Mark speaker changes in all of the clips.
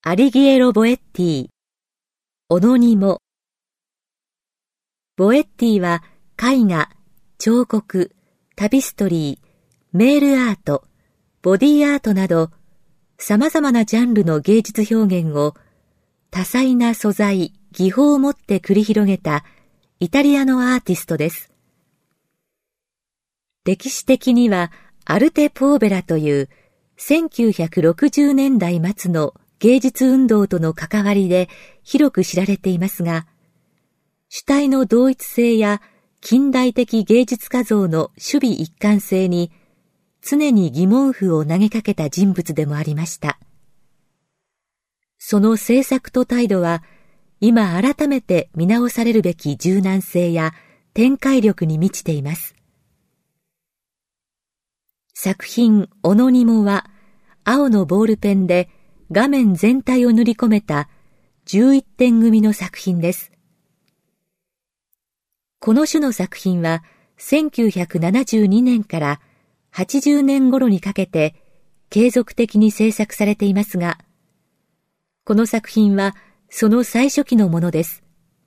Speaker 1: アリギエロ・ボエッティ、オノニモ。ボエッティは絵画、彫刻、タピストリー、メールアート、ボディアートなど様々なジャンルの芸術表現を多彩な素材、技法をもって繰り広げたイタリアのアーティストです。歴史的にはアルテ・ポーベラという1960年代末の芸術運動との関わりで広く知られていますが、主体の同一性や近代的芸術家像の守備一貫性に常に疑問符を投げかけた人物でもありました。その政策と態度は今改めて見直されるべき柔軟性や展開力に満ちています。作品オノニモは青のボールペンで画面全体を塗り込めた11点組の作品です。この種の作品は1972年から80年頃にかけて継続的に制作されていますが、この作品はその最初期のものです。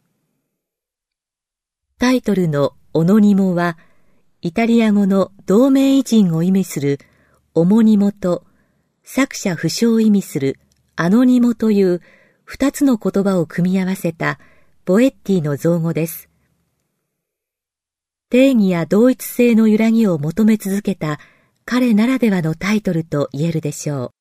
Speaker 1: タイトルのオノニモはイタリア語の同名偉人を意味するオモニモと作者不詳を意味するアノニモという二つの言葉を組み合わせたボエッティの造語です。定義や同一性の揺らぎを求め続けた彼ならではのタイトルと言えるでしょう。